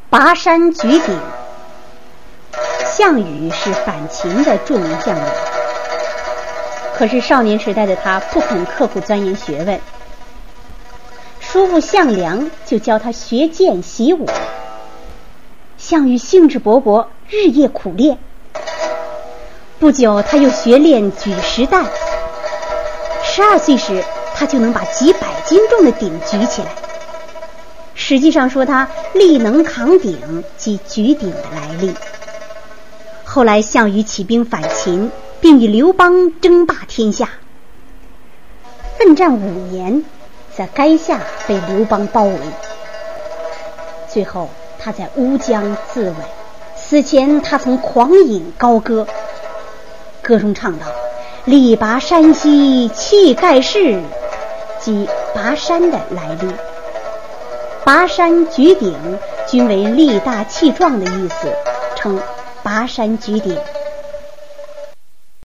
拔山举鼎。项羽是反秦的著名将领，可是少年时代的他不肯刻苦钻研学问，叔父项梁就教他学剑习武。项羽兴致勃勃，日夜苦练。不久他又学练举石弹，12岁时他就能把几百斤重的鼎举起来。实际上说他力能扛鼎即举鼎的来历。后来项羽起兵反秦，并与刘邦争霸天下，奋战5年，在垓下被刘邦包围。最后他在乌江自刎，死前他曾狂饮高歌，歌中唱道：力拔山兮气盖世，即拔山的来历。拔山举鼎均为力大气壮的意思，称拔山举鼎。